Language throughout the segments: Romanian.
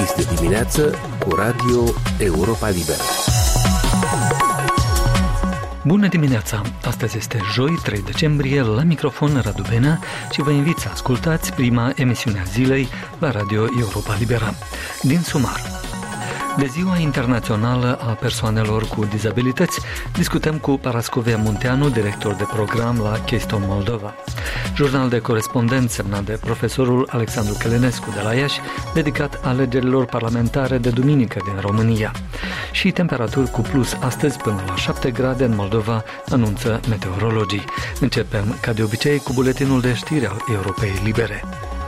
Este dimineață cu Radio Europa Liberă. Bună dimineața! Astăzi este joi, 3 decembrie, la microfon Radu Benea și vă invit să ascultați prima emisiune a zilei la Radio Europa Liberă. Din sumar. De Ziua Internațională a Persoanelor cu Dizabilități, discutăm cu Parascovia Munteanu, director de program la Keystone Moldova. Jurnal de corespondent semnat de profesorul Alexandru Călinescu de la Iași, dedicat alegerilor parlamentare de duminică din România. Și temperaturi cu plus astăzi până la 7 grade în Moldova, anunță meteorologii. Începem, ca de obicei, cu buletinul de știri al Europei Libere.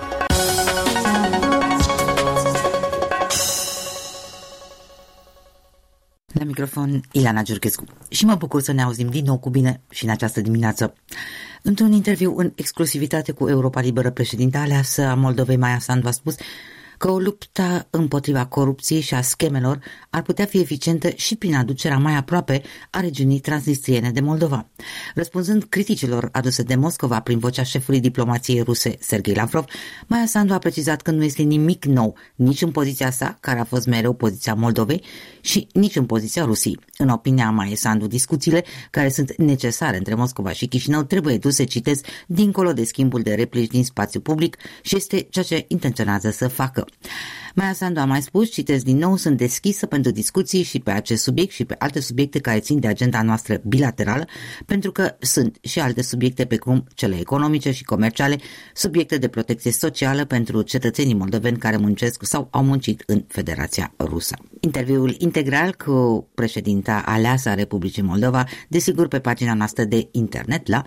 La microfon, Ilana Giurchescu. Și mă bucur să ne auzim din nou cu bine și în această dimineață. Într-un interviu în exclusivitate cu Europa Liberă, președinta aleasă a Moldovei, Maia Sandu, a spus că o luptă împotriva corupției și a schemelor ar putea fi eficientă și prin aducerea mai aproape a regiunii transnistriene de Moldova. Răspunzând criticilor aduse de Moscova prin vocea șefului diplomației ruse, Sergei Lavrov, Maia Sandu a precizat că nu este nimic nou nici în poziția sa, care a fost mereu poziția Moldovei, și nici în poziția Rusiei. În opinia Maiei Sandu, discuțiile care sunt necesare între Moscova și Chișinău trebuie duse, citez, dincolo de schimbul de replici din spațiu public și este ceea ce intenționează să facă. Maia Sandu a mai spus, citez din nou, sunt deschisă pentru discuții și pe acest subiect și pe alte subiecte care țin de agenda noastră bilaterală, pentru că sunt și alte subiecte precum cele economice și comerciale, subiecte de protecție socială pentru cetățenii moldoveni care muncesc sau au muncit în Federația Rusă. Interviul integral cu președinta aleasă a Republicii Moldova, desigur pe pagina noastră de internet la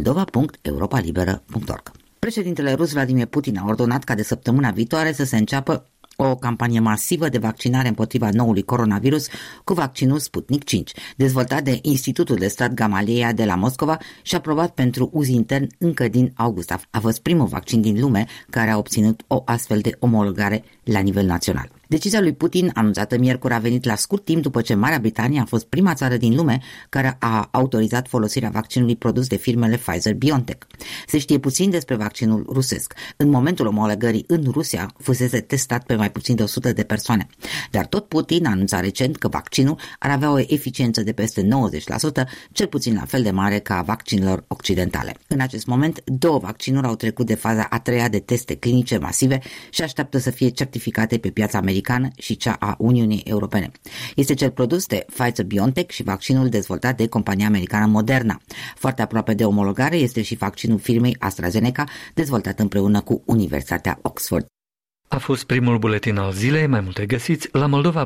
moldova.europalibera.org. Președintele rus Vladimir Putin a ordonat ca de săptămâna viitoare să se înceapă o campanie masivă de vaccinare împotriva noului coronavirus cu vaccinul Sputnik 5, dezvoltat de Institutul de Stat Gamaleya de la Moscova și aprobat pentru uz intern încă din august. A fost primul vaccin din lume care a obținut o astfel de omologare la nivel național. Decizia lui Putin, anunțată miercuri, a venit la scurt timp după ce Marea Britanie a fost prima țară din lume care a autorizat folosirea vaccinului produs de firmele Pfizer-BioNTech. Se știe puțin despre vaccinul rusesc. În momentul omologării în Rusia fusese testat pe mai puțin de 100 de persoane. Dar tot Putin a anunțat recent că vaccinul ar avea o eficiență de peste 90%, cel puțin la fel de mare ca a vaccinilor occidentale. În acest moment, 2 vaccinuri au trecut de faza a 3-a de teste clinice masive și așteaptă să fie certificate pe piața americană și cea a Uniunii Europene. Este cel produs de Pfizer-BioNTech și vaccinul dezvoltat de compania americană Moderna. Foarte aproape de omologare este și vaccinul firmei AstraZeneca, dezvoltat împreună cu Universitatea Oxford. A fost primul buletin al zilei, mai multe găsiți la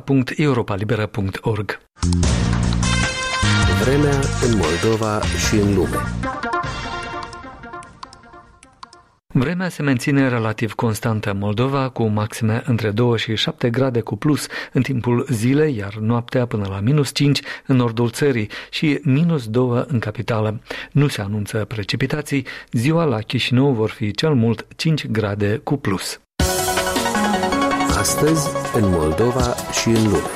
moldova.europalibera.org. Vremea în Moldova și în lume. Vremea se menține relativ constantă în Moldova, cu maxime între 2 și 7 grade cu plus în timpul zilei, iar noaptea până la -5 în nordul țării și -2 în capitală. Nu se anunță precipitații, ziua la Chișinău vor fi cel mult 5 grade cu plus. Astăzi, în Moldova și în lume.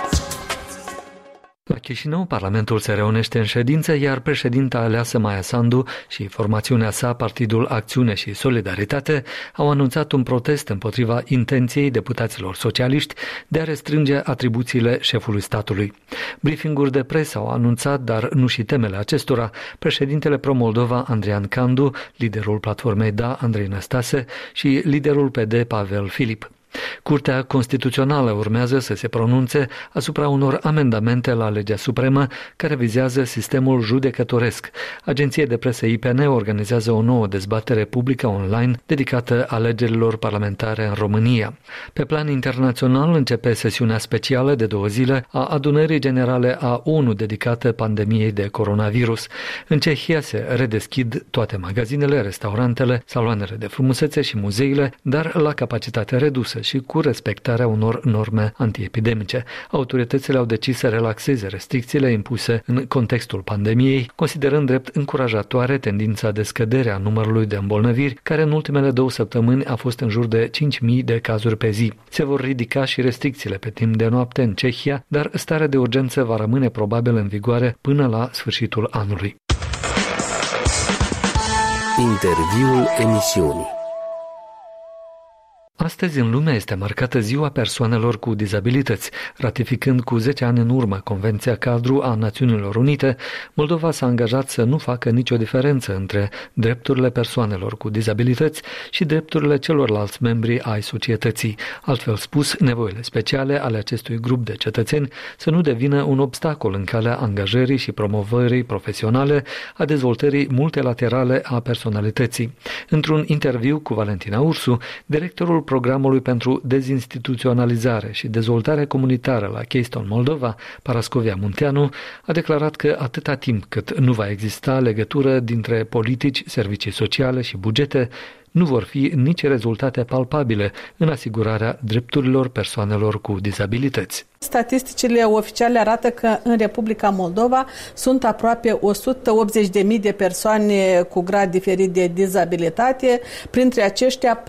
La Chișinău, Parlamentul se reunește în ședință, iar președinta aleasă Maia Sandu și formațiunea sa, Partidul Acțiune și Solidaritate, au anunțat un protest împotriva intenției deputaților socialiști de a restrânge atribuțiile șefului statului. Briefinguri de presă au anunțat, dar nu și temele acestora, președintele Pro-Moldova Andrian Candu, liderul platformei Da Andrei Năstase și liderul PD Pavel Filip. Curtea Constituțională urmează să se pronunțe asupra unor amendamente la legea supremă care vizează sistemul judecătoresc. Agenția de presă IPN organizează o nouă dezbatere publică online dedicată alegerilor parlamentare în România. Pe plan internațional începe sesiunea specială de 2 zile a Adunării Generale a ONU dedicată pandemiei de coronavirus. În Cehia se redeschid toate magazinele, restaurantele, saloanele de frumusețe și muzeile, dar la capacitate redusă și cu respectarea unor norme antiepidemice. Autoritățile au decis să relaxeze restricțiile impuse în contextul pandemiei, considerând drept încurajatoare tendința de scădere a numărului de îmbolnăviri, care în ultimele 2 săptămâni a fost în jur de 5.000 de cazuri pe zi. Se vor ridica și restricțiile pe timp de noapte în Cehia, dar starea de urgență va rămâne probabil în vigoare până la sfârșitul anului. Interviul emisiunii. Astăzi în lume este marcată Ziua Persoanelor cu Dizabilități. Ratificând cu 10 ani în urmă Convenția Cadru a Națiunilor Unite, Moldova s-a angajat să nu facă nicio diferență între drepturile persoanelor cu dizabilități și drepturile celorlalți membri ai societății. Altfel spus, nevoile speciale ale acestui grup de cetățeni să nu devină un obstacol în calea angajării și promovării profesionale, a dezvoltării multilaterale a personalității. Într-un interviu cu Valentina Ursu, directorul Programului pentru Dezinstituționalizare și Dezvoltare Comunitară la Keystone Moldova, Parascovia Munteanu, a declarat că atâta timp cât nu va exista legătură dintre politici, servicii sociale și bugete, nu vor fi nici rezultate palpabile în asigurarea drepturilor persoanelor cu dizabilități. Statisticile oficiale arată că în Republica Moldova sunt aproape 180.000 de persoane cu grad diferit de dizabilitate, printre aceștia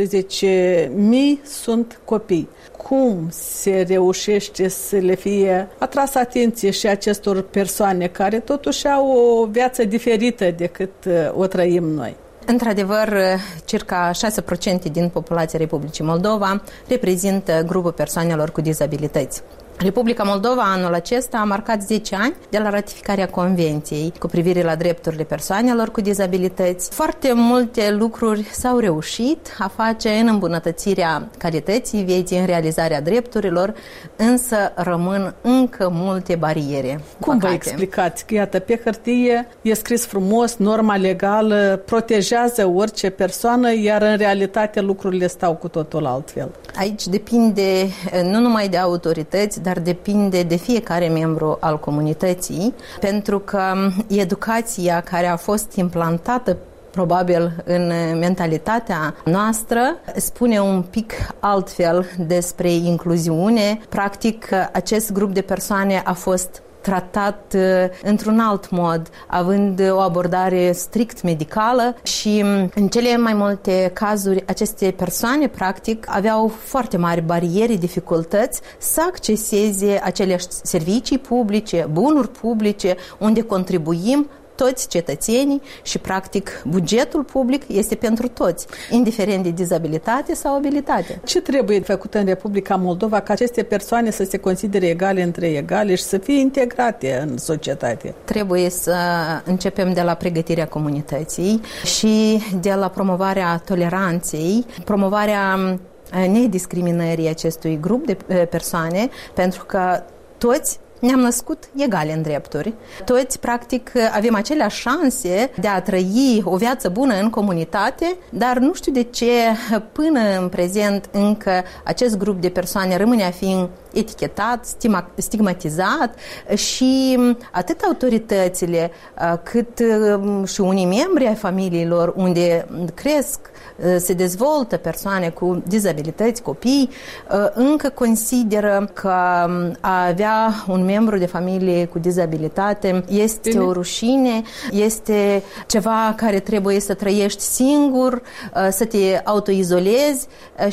14.000 sunt copii. Cum se reușește să le fie atras atenție și acestor persoane care totuși au o viață diferită decât o trăim noi? Într-adevăr, circa 6% din populația Republicii Moldova reprezintă grupul persoanelor cu dizabilități. Republica Moldova anul acesta a marcat 10 ani de la ratificarea Convenției cu privire la drepturile persoanelor cu dizabilități. Foarte multe lucruri s-au reușit a face în îmbunătățirea calității vieții, în realizarea drepturilor, însă rămân încă multe bariere. Cum vă explicați? Iată, pe hârtie e scris frumos, norma legală protejează orice persoană, iar în realitate lucrurile stau cu totul altfel. Aici depinde nu numai de autorități, dar depinde de fiecare membru al comunității, pentru că educația care a fost implantată probabil în mentalitatea noastră spune un pic altfel despre incluziune. Practic, acest grup de persoane a fost tratat într-un alt mod, având o abordare strict medicală și în cele mai multe cazuri aceste persoane practic aveau foarte mari bariere, dificultăți să acceseze aceleași servicii publice, bunuri publice, unde contribuim toți cetățenii și, practic, bugetul public este pentru toți, indiferent de dizabilitate sau abilitate. Ce trebuie făcut în Republica Moldova ca aceste persoane să se considere egale între egale și să fie integrate în societate? Trebuie să începem de la pregătirea comunității și de la promovarea toleranței, promovarea nediscriminării acestui grup de persoane, pentru că toți ne-am născut egale în drepturi. Toți, practic, avem aceleași șanse de a trăi o viață bună în comunitate, dar nu știu de ce până în prezent încă acest grup de persoane rămâne a fi etichetat, stigmatizat și atât autoritățile cât și unii membri ai familiilor unde cresc, se dezvoltă persoane cu dizabilități, copii, încă consideră că a avea un membru de familie cu dizabilitate este o rușine, este ceva care trebuie să trăiești singur, să te autoizolezi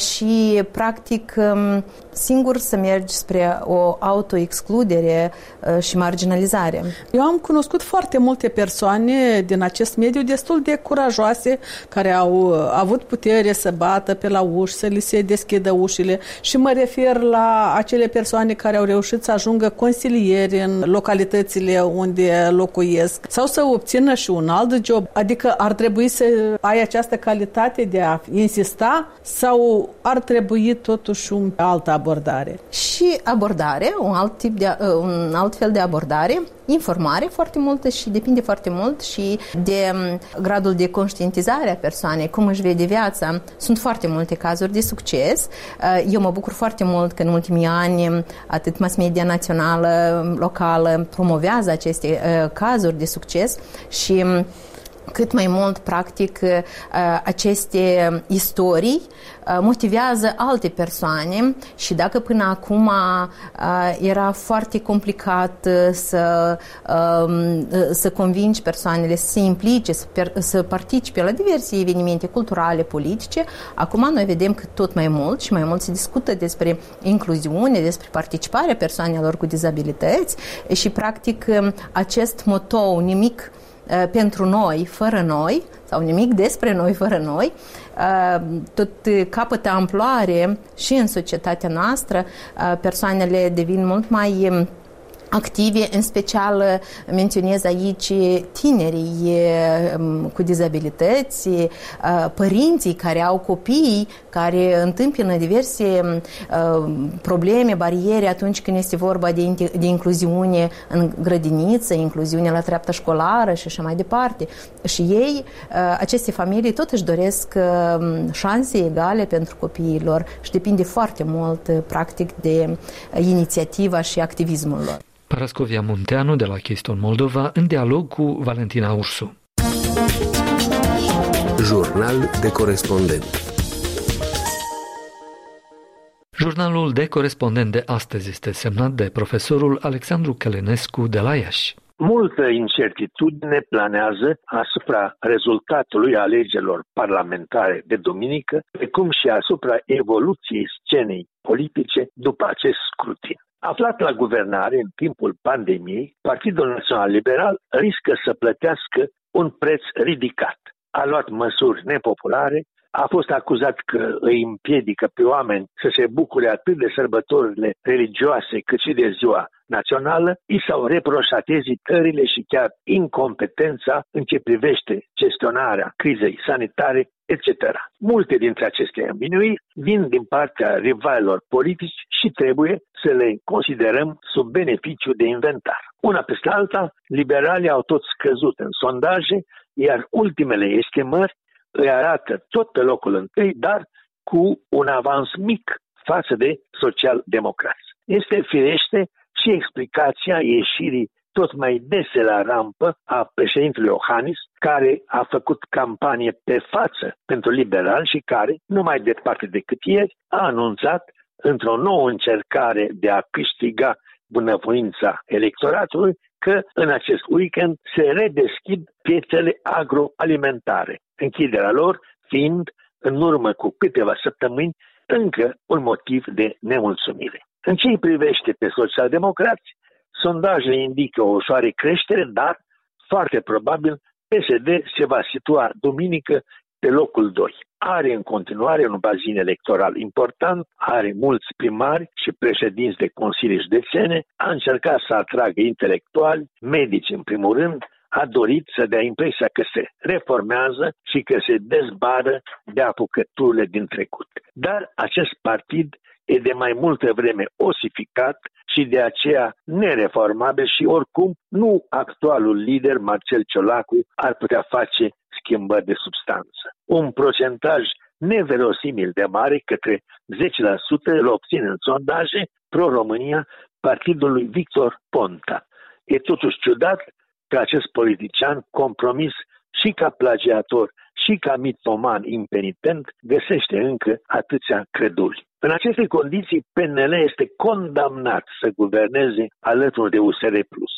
și practic singur să mergi spre o autoexcludere și marginalizare. Eu am cunoscut foarte multe persoane din acest mediu destul de curajoase care au avut putere să bată pe la uși, să li se deschidă ușile și mă refer la acele persoane care au reușit să ajungă consilieri în localitățile unde locuiesc sau să obțină și un alt job. Adică ar trebui să ai această calitate de a insista sau ar trebui totuși un altă abordare? Și abordare, un alt fel de abordare, informare foarte multă și depinde foarte mult și de gradul de conștientizare a persoanei, cum își vede viața. Sunt foarte multe cazuri de succes. Eu mă bucur foarte mult că în ultimii ani atât mass media națională, locală promovează aceste cazuri de succes și cât mai mult, practic, aceste istorii motivează alte persoane și dacă până acum era foarte complicat să convingi persoanele să se implice, să participe la diverse evenimente culturale, politice, acum noi vedem că tot mai mult și mai mult se discută despre incluziune, despre participarea persoanelor cu dizabilități și, practic, acest motou, nimic pentru noi, fără noi, sau nimic despre noi, fără noi, tot capătă amploare și în societatea noastră, persoanele devin mult mai active, în special menționez aici tinerii cu dizabilități, părinții care au copii care întâmpină diverse probleme, bariere atunci când este vorba de incluziune în grădiniță, incluziune la treapta școlară și așa mai departe. Și ei, aceste familii, tot își doresc șanse egale pentru copiii lor și depinde foarte mult, practic, de inițiativa și activismul lor. Parascovia Munteanu de la Keystone Moldova în dialog cu Valentina Ursu. Jurnal de corespondent. Jurnalul de corespondent de astăzi este semnat de profesorul Alexandru Călinescu de la Iași. Multă incertitudine planează asupra rezultatului alegerilor parlamentare de duminică, precum și asupra evoluției scenei politice după acest scrutin. Aflat la guvernare în timpul pandemiei, Partidul Național Liberal riscă să plătească un preț ridicat. A luat măsuri nepopulare, a fost acuzat că îi împiedică pe oameni să se bucure atât de sărbătorile religioase cât și de ziua națională, i s-au reproșat ezitările și chiar incompetența în ce privește gestionarea crizei sanitare, etc. Multe dintre aceste învinuiri vin din partea rivalilor politici și trebuie să le considerăm sub beneficiu de inventar. Una peste alta, liberalii au tot scăzut în sondaje, iar ultimele estimări îi arată tot pe locul întâi, dar cu un avans mic față de social-democrați. Este firește și explicația ieșirii tot mai dese la rampă a președintelui Iohannis, care a făcut campanie pe față pentru liberal și care, nu mai departe decât ieri, a anunțat într-o nouă încercare de a câștiga bunăvoința electoratului că în acest weekend se redeschid piețele agroalimentare, închiderea lor fiind în urmă cu câteva săptămâni încă un motiv de nemulțumire. În ce îi privește pe socialdemocrați, sondajele indică o ușoară creștere, dar foarte probabil PSD se va situa duminică pe locul 2. Are în continuare un bazin electoral important, are mulți primari și președinți de consilii județene, a încercat să atragă intelectuali, medici în primul rând, a dorit să dea impresia că se reformează și că se dezbară de apucăturile din trecut. Dar acest partid e de mai multă vreme osificat și de aceea nereformabil și oricum nu actualul lider Marcel Ciolacu ar putea face schimbări de substanță. Un procentaj neverosimil de mare, către 10%, îl obține în sondaje pro-România partidul lui Victor Ponta. E totuși ciudat că acest politician compromis și ca plagiator și ca mitoman impenitent găsește încă atâția creduli. În aceste condiții, PNL este condamnat să guverneze alături de USR+.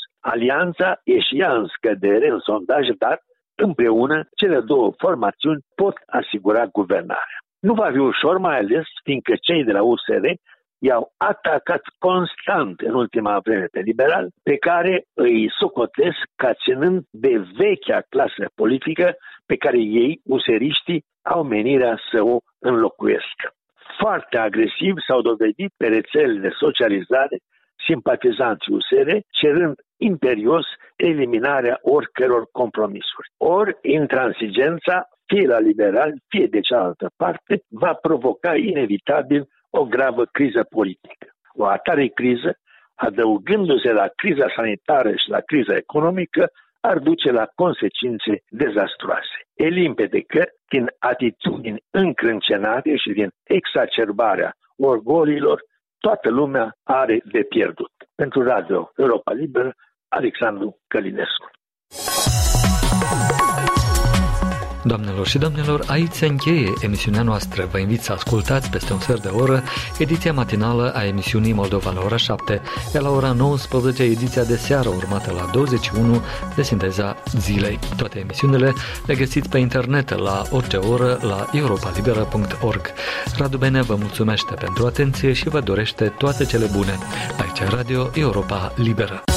Alianța e și ea în scădere în sondaje, dar împreună cele două formațiuni pot asigura guvernarea. Nu va fi ușor, mai ales fiindcă cei de la USR i-au atacat constant în ultima vreme pe liberal, pe care îi socotesc ca ținând de vechea clasă politică pe care ei, useriștii, au menirea să o înlocuiesc. Foarte agresiv s-au dovedit pe rețelele de socializare simpatizanții USR, cerând imperios eliminarea oricăror compromisuri. Ori intransigența, fie la liberal, fie de cealaltă parte, va provoca inevitabil o gravă criză politică. O atare criză, adăugându-se la criza sanitară și la criza economică, ar duce la consecințe dezastruoase. E limpede că, din atitudini încrâncenate și din exacerbarea orgolilor, toată lumea are de pierdut. Pentru Radio Europa Liberă, Alexandru Călinescu. Doamnelor și domnilor, aici se încheie emisiunea noastră. Vă invit să ascultați peste un sfert de oră ediția matinală a emisiunii Moldova la ora 7, iar la ora 19 ediția de seară urmată la 21 de Sinteza Zilei. Toate emisiunile le găsiți pe internet la orice oră la europalibera.org. Radu Bene vă mulțumește pentru atenție și vă dorește toate cele bune. Aici Radio Europa Liberă.